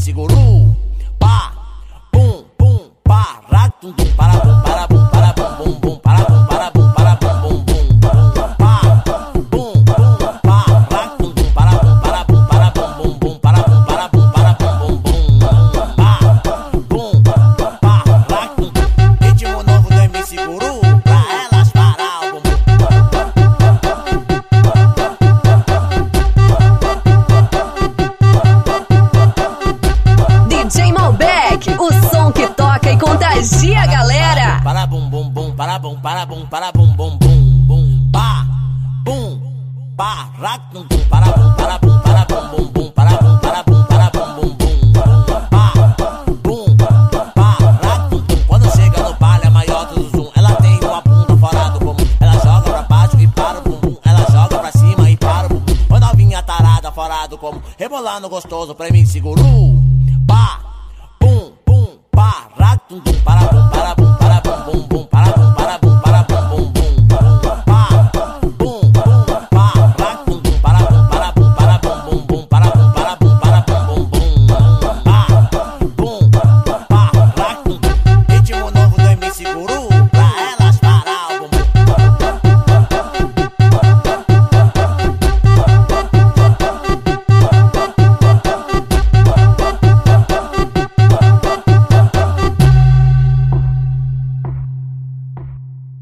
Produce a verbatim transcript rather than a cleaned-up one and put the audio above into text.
segurou. Pá, bum, bum, pá, ratum, tum, para bum, para bum, para bum, bum, bum, para bum, para bum, para bum, bum, bum, bum, pá, bum, bum, pá, ratum, tum, para bum, para bum, para bum, bum, bum, para bum, para bum, para bum, bum, bum, pá, bum, pá, ratum, ritmo novo do M C Guru, pra elas parar o bumbum. D J Malbec, o som que toca e contagia a galera. Para bum bum bum, para bum, para bum, para bum bum bum bum, pá, bum, pá, ratum, tum, para bum, para bum, para bum bum bum, para bum, para bum, para bum bum bum, pá, bum, pá, ratum, tum. Quando chega no palha maior do zoom, ela tem uma bunda fora do comum. Ela joga pra baixo e para o bumbum, ela joga pra cima e para o bumbum. Uma novinha tarada fora do comum, rebolando gostoso pra mim seguro.